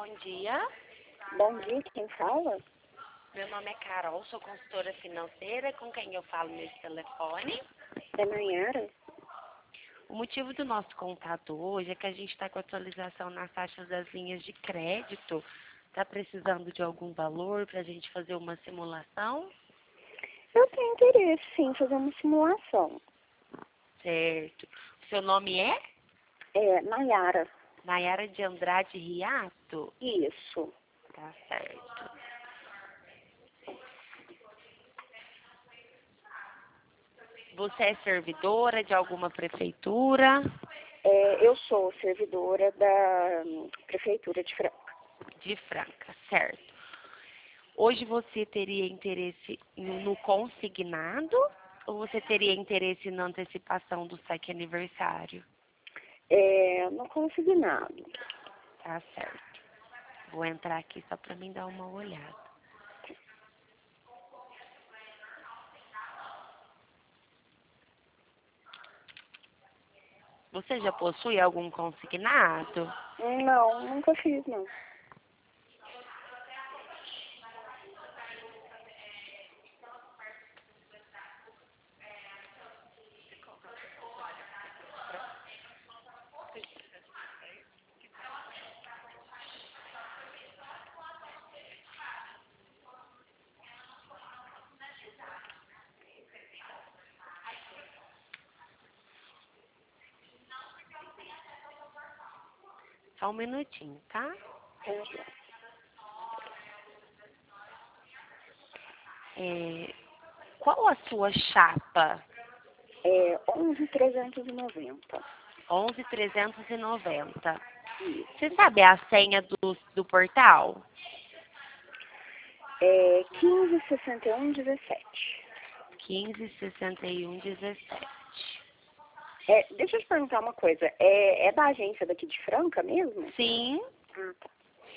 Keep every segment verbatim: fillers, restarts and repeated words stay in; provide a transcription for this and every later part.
bom dia. Bom dia, quem fala? Meu nome é Carol, sou consultora financeira, com quem eu falo nesse telefone. É Nayara? O motivo do nosso contato hoje é que a gente está com atualização nas taxas das linhas de crédito. Está precisando de algum valor para a gente fazer uma simulação? Eu tenho interesse, sim, em fazer uma simulação. Certo. O seu nome é? É, Nayara. Nayara de Andrade Riato? Isso. Tá certo. Você é servidora de alguma prefeitura? É, eu sou servidora da hum, Prefeitura de Franca. De Franca, certo. Hoje você teria interesse no no consignado ou você teria interesse na antecipação do saque aniversário? É, no consignado. Tá certo. Vou entrar aqui só para mim dar uma olhada. Você já possui algum consignado? Não, nunca fiz, não. Só um minutinho, tá? É, qual a sua chapa? É onze trezentos e noventa. onze trezentos e noventa. Isso. Você sabe a senha do, do portal? É quinze sessenta e um dezessete. quinze sessenta e um dezessete. É, deixa eu te perguntar uma coisa. É, é da agência daqui de Franca mesmo? Sim. Ah, tá.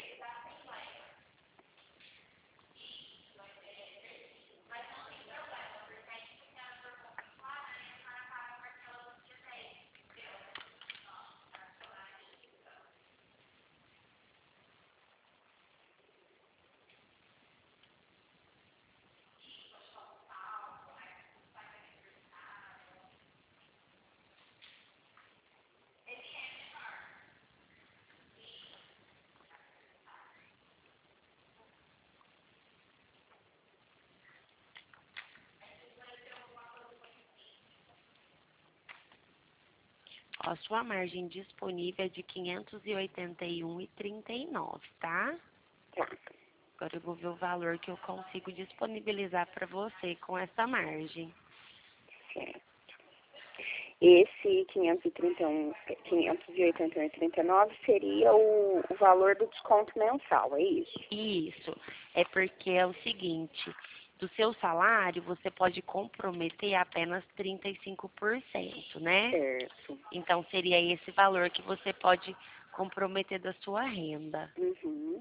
Ó, a sua margem disponível é de quinhentos e oitenta e um reais e trinta e nove centavos, tá? Tá. Agora eu vou ver o valor que eu consigo disponibilizar para você com essa margem. Certo. Esse quinhentos e trinta e um, quinhentos e oitenta e um e trinta e nove seria o, o valor do desconto mensal, é isso? Isso. É porque é o seguinte, do seu salário você pode comprometer apenas trinta e cinco por cento, né? Certo. Então seria esse valor que você pode comprometer da sua renda. Uhum.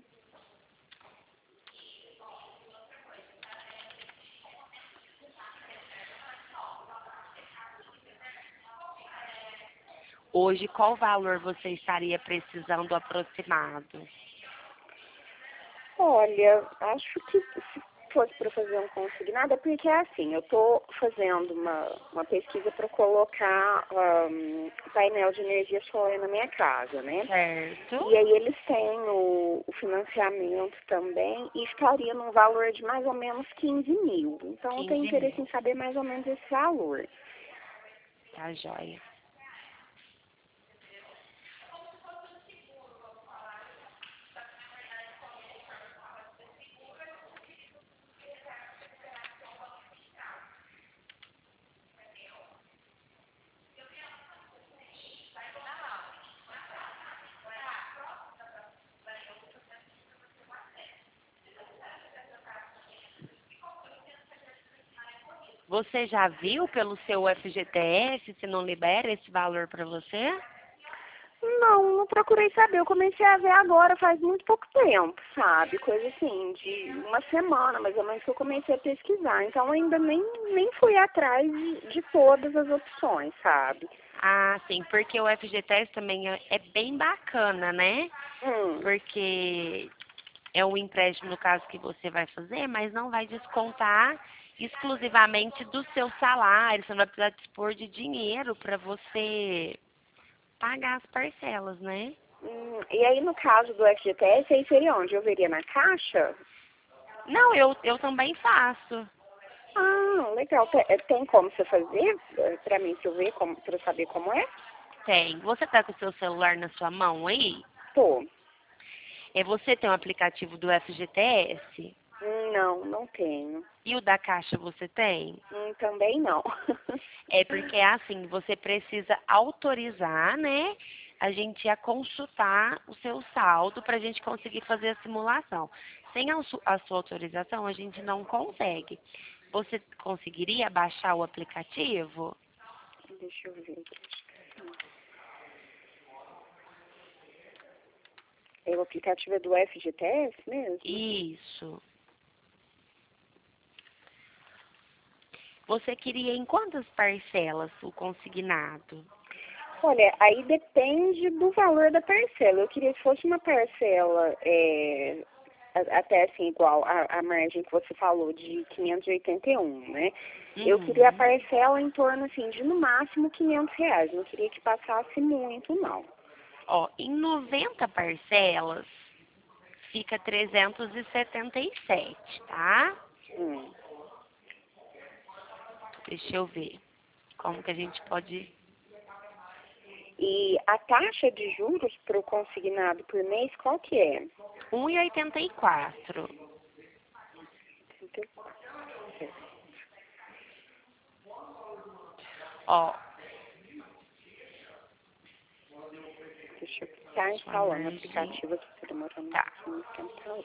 Hoje, qual valor você estaria precisando aproximado? Olha, acho que se fosse para fazer um consignado, é porque é assim, eu estou fazendo uma, uma pesquisa para colocar um, painel de energia solar na minha casa, né? Certo. E aí eles têm o, o financiamento também e estaria num valor de mais ou menos quinze mil. Então eu tenho quinze interesse mil. em saber mais ou menos esse valor. Tá joia. Você já viu pelo seu F G T S se não libera esse valor para você? Não, não procurei saber. Eu comecei a ver agora faz muito pouco tempo, sabe? Coisa assim, de uma semana mais ou menos que eu comecei a pesquisar. Então ainda nem, nem fui atrás de, de todas as opções, sabe? Ah, sim, porque o F G T S também é, é bem bacana, né? Hum. porque é um empréstimo no caso que você vai fazer, mas não vai descontar exclusivamente do seu salário, você não vai precisar dispor de dinheiro para você pagar as parcelas, né? Hum, e aí, no caso do F G T S, aí seria onde? Eu veria na Caixa? Não, eu, eu também faço. Ah, legal. Tem, eh, tem como você fazer eh, pra mim, se eu ver, como, pra eu saber como é? Tem. Você tá com o seu celular na sua mão aí? Tô. É, você tem o aplicativo do F G T S? Hum, Não, não tenho. E o da Caixa você tem? Hum, também não. É porque assim, você precisa autorizar, né? A gente a consultar o seu saldo para a gente conseguir fazer a simulação. Sem a, su- a sua autorização, a gente não consegue. Você conseguiria baixar o aplicativo? Deixa eu ver. É, o aplicativo é do F G T S mesmo? Isso. Você queria em quantas parcelas o consignado? Olha, aí depende do valor da parcela. Eu queria que fosse uma parcela é, a- até assim, igual a, a margem que você falou, de quinhentos e oitenta e um, né? Eu queria a Uhum. parcela em torno, assim, de no máximo quinhentos reais. Não queria que passasse muito, não. Ó, em noventa parcelas fica trezentos e setenta e sete, tá? Hum. Deixa eu ver como que a gente pode. E a taxa de juros para o consignado por mês, qual que é? um e oitenta e quatro. Ó, Deixa eu estar sua instalando o margem. aplicativo aqui, tá demorando um Tá. pouquinho pra instalar.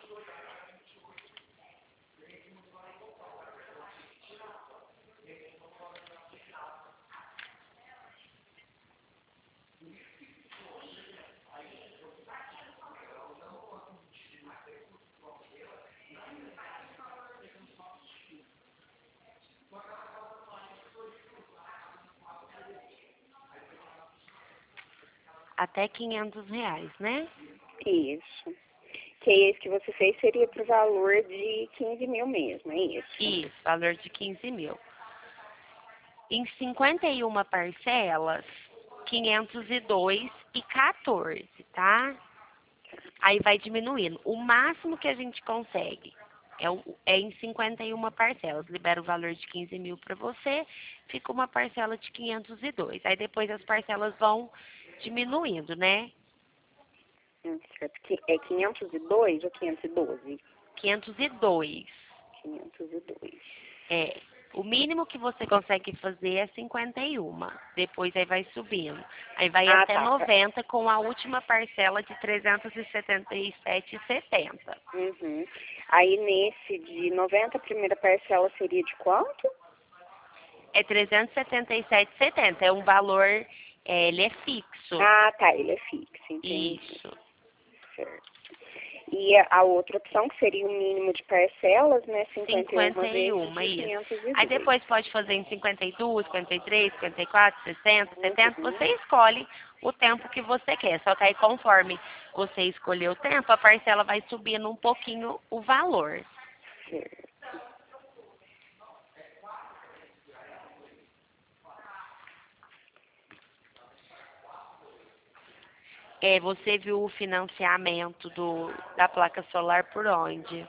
Até quinhentos reais, né? Isso. Que esse que você fez seria pro valor de quinze mil mesmo, é isso? Isso, valor de quinze mil. Em cinquenta e uma parcelas, quinhentos e dois e quatorze, tá? Aí vai diminuindo. O máximo que a gente consegue é, o- é em cinquenta e uma parcelas. Libera o valor de quinze mil para você, fica uma parcela de quinhentos e dois. Aí depois as parcelas vão diminuindo, né? Hum, certo. Que- É quinhentos e dois ou quinhentos e doze? quinhentos e dois. quinhentos e dois. É. O mínimo que você consegue fazer é cinquenta e um. Depois aí vai subindo. Aí vai Ah, até tá. tá. noventa com a última parcela de trezentos e setenta e sete e setenta. Uhum. Aí nesse de noventa, a primeira parcela seria de quanto? É trezentos e setenta e sete e setenta. É um valor, é, ele é fixo. Ah, tá, ele é fixo, entendi. Isso. Certo. E a a outra opção, que seria o mínimo de parcelas, né? cinquenta e uma cinquenta e vezes um, de isso. quinhentos e Aí dois. depois pode fazer em cinquenta e dois, cinquenta e três, cinquenta e quatro, sessenta, setenta. Uhum. Você escolhe o tempo que você quer. Só que aí conforme você escolher o tempo, a parcela vai subindo um pouquinho o valor. Certo. É, você viu o financiamento do, da placa solar por onde?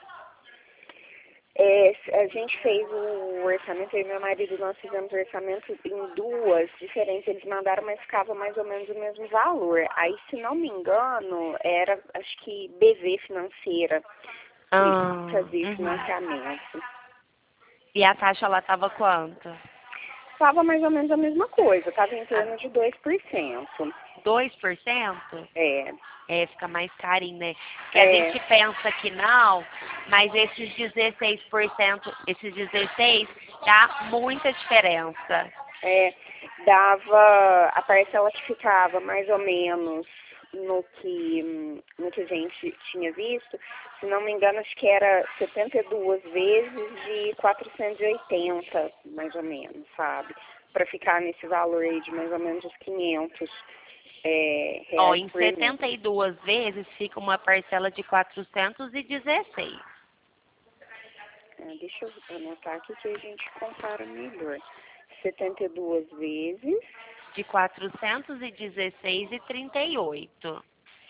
É, a gente fez o orçamento, eu e meu marido, nós fizemos o orçamento em duas diferentes. Eles mandaram, mas ficava mais ou menos o mesmo valor. Aí, se não me engano, era, acho que B V Financeira que Ah, fazia o uhum. financiamento. E a taxa lá estava quanto? Estava mais ou menos a mesma coisa, estava em torno de dois por cento. dois por cento? É, É, fica mais carinho, né? Porque a é, gente pensa que não, mas esses dezesseis por cento, esses dezesseis, dá muita diferença. é, dava a parcela que ficava mais ou menos no que, hum, no que a gente tinha visto, se não me engano, acho que era setenta e duas vezes de quatrocentos e oitenta, mais ou menos, sabe? Para ficar nesse valor aí de mais ou menos os quinhentos. é, Ó, reais em por mês. setenta e duas vezes fica uma parcela de quatrocentos e dezesseis. Ah, deixa eu anotar aqui que a gente compara melhor. setenta e duas vezes. De quatrocentos e dezesseis e trinta e oito.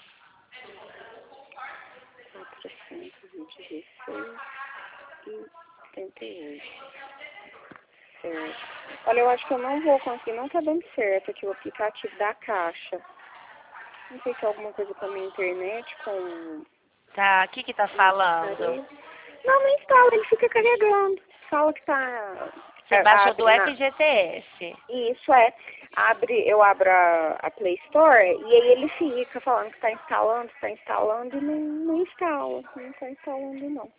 quatrocentos e dezesseis e trinta e oito. Certo. Olha, eu acho que eu não vou conseguir, não tá dando certo aqui o aplicativo da Caixa. Não sei se é alguma coisa com a minha internet, com... Tá, o que que tá falando? Não, não instala, ele fica carregando. Fala que tá... Você é, baixou abre do na- F G T S. Isso é. Abre, eu abro a, a Play Store e aí ele fica falando que tá instalando, tá instalando e não, não instala. Não tá instalando, não.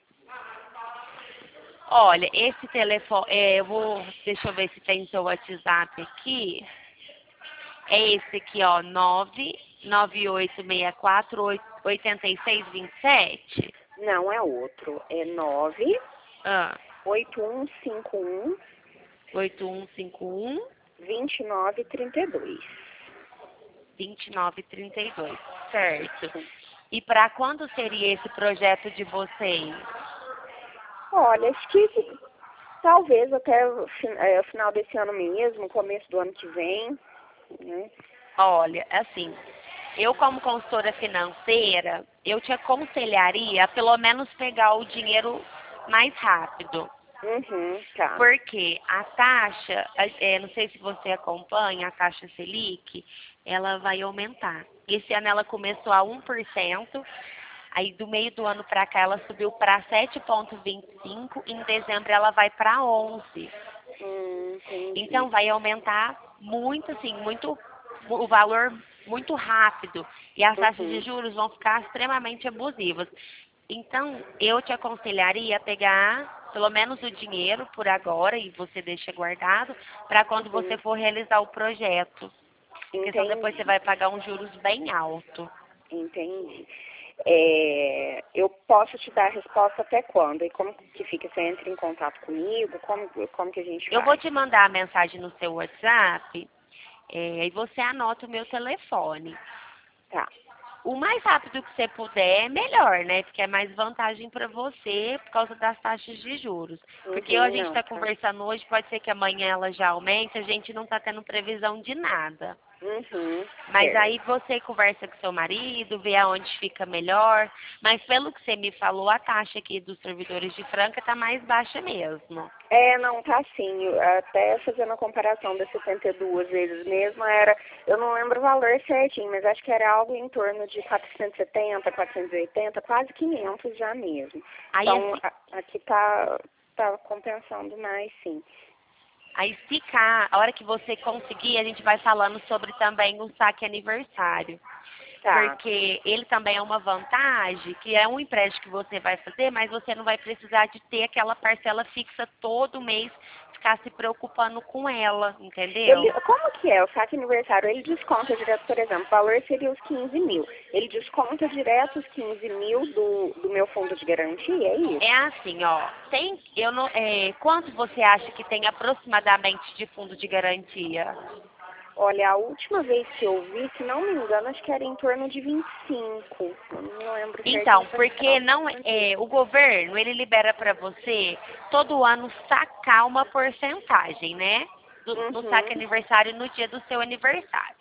Olha, esse telefone, é, eu vou, deixa eu ver se tem seu WhatsApp aqui. É esse aqui, ó, nove nove oito seis quatro oito seis dois sete. Não, é outro. É nove Ah, oito um cinco um oito um cinco um, dois nove três dois. dois nove três dois, certo. E para quando seria esse projeto de vocês? Olha, acho que talvez até o fin- é, o final desse ano mesmo, começo do ano que vem, né? Olha, assim, eu como consultora financeira, eu te aconselharia a pelo menos pegar o dinheiro mais rápido. Uhum, tá. Porque a taxa, é, não sei se você acompanha, a taxa Selic, ela vai aumentar. Esse ano ela começou a um por cento, aí do meio do ano para cá ela subiu para sete vírgula vinte e cinco, em dezembro ela vai para onze. Hum, entendi. Então vai aumentar muito, assim, muito, o valor muito rápido. E as taxas de Uhum. juros vão ficar extremamente abusivas. Então, eu te aconselharia a pegar pelo menos o dinheiro por agora e você deixa guardado para quando Uhum. você for realizar o projeto. Porque senão depois Entendi. você vai pagar um juros bem alto. Entendi. É, eu posso te dar a resposta até quando? E como que fica? Você entra em contato comigo? Como, como que a gente Eu faz? vou te mandar a mensagem no seu WhatsApp é, e você anota o meu telefone. Tá. O mais rápido que você puder é melhor, né? Porque é mais vantagem para você por causa das taxas de juros. Porque a Uhum, gente não, está tá. conversando hoje, pode ser que amanhã ela já aumente, a gente não está tendo previsão de nada. Uhum, Mas certo. aí você conversa com seu marido, vê aonde fica melhor. Mas pelo que você me falou, a taxa aqui dos servidores de Franca está mais baixa mesmo. É, não, tá sim. Até fazendo a comparação das setenta e duas vezes mesmo, era, eu não lembro o valor certinho, mas acho que era algo em torno de quatrocentos e setenta, quatrocentos e oitenta, quase quinhentos já mesmo. Aí, Então, assim, a- aqui tá, tá compensando mais, sim. aí se cá, a hora que você conseguir, a gente vai falando sobre também o saque aniversário. Tá. Porque ele também é uma vantagem, que é um empréstimo que você vai fazer, mas você não vai precisar de ter aquela parcela fixa todo mês, ficar se preocupando com ela, entendeu? Ele, como que é o saque aniversário? Ele desconta direto, por exemplo, o valor seria os quinze mil. Ele desconta direto os quinze mil do, do meu fundo de garantia, é isso? É assim, ó, tem, eu não, é, quanto você acha que tem aproximadamente de fundo de garantia? Olha, a última vez que eu vi, se não me engano, acho que era em torno de vinte e cinco. Eu não lembro certinho. Então, porque não é, o governo, ele libera para você todo ano sacar uma porcentagem, né? Do, no Uhum. saque aniversário no dia do seu aniversário.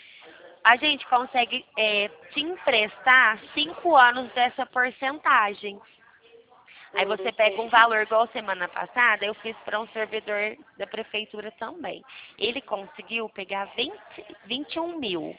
A gente consegue é, te emprestar cinco anos dessa porcentagem. Aí você pega um valor, igual semana passada, eu fiz para um servidor da prefeitura também. Ele conseguiu pegar vinte, vinte e um mil.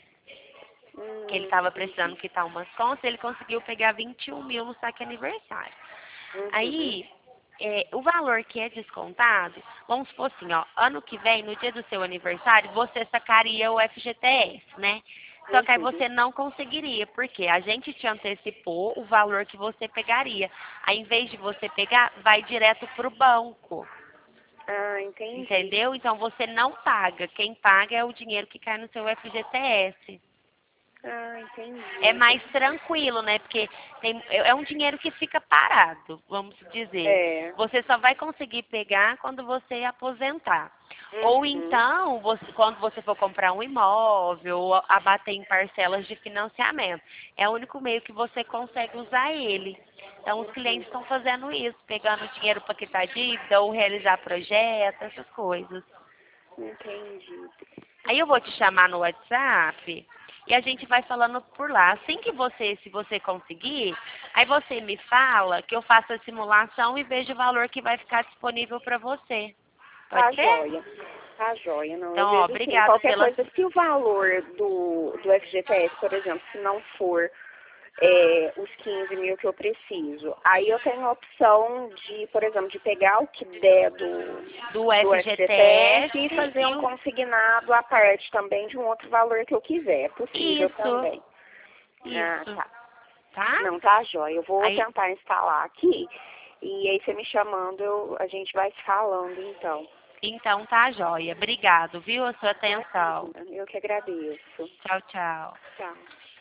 Que ele estava precisando quitar umas contas, ele conseguiu pegar vinte e um mil no saque aniversário. Uhum. Aí, é, o valor que é descontado, vamos supor assim, ó, ano que vem, no dia do seu aniversário, você sacaria o F G T S, né? Só que aí Uhum. você não conseguiria, porque a gente te antecipou o valor que você pegaria. Aí, em vez de você pegar, vai direto para o banco, Ah, entendi. entendeu? Então, você não paga. Quem paga é o dinheiro que cai no seu F G T S. Ah, entendi. É mais tranquilo, né? Porque tem, é um dinheiro que fica parado, vamos dizer. É. Você só vai conseguir pegar quando você aposentar. Uhum. Ou então, você, quando você for comprar um imóvel, ou abater em parcelas de financiamento. É o único meio que você consegue usar ele. Então, os clientes estão fazendo isso, pegando dinheiro para quitar dívida ou realizar projetos, essas coisas. Entendi. Aí eu vou te chamar no WhatsApp e a gente vai falando por lá. Assim que você, se você conseguir, aí você me fala que eu faço a simulação e vejo o valor que vai ficar disponível para você. Tá Pode ser? joia. Tá joia, não. Então, Eu ó, vejo assim, obrigada qualquer pela... coisa, se o valor do, do F G T S, por exemplo, se não for é, os quinze mil que eu preciso, aí eu tenho a opção de, por exemplo, de pegar o que der do, Do do F G T S F G T S e fazer um e o... consignado à parte também de um outro valor que eu quiser. É possível Isso, também. Ah, isso, tá. tá? Não, tá joia. Eu vou Aí, tentar instalar aqui. E aí você me chamando, eu, a gente vai se falando então. então tá joia. Obrigado, viu, a sua atenção. Eu que agradeço. Tchau, tchau. Tchau.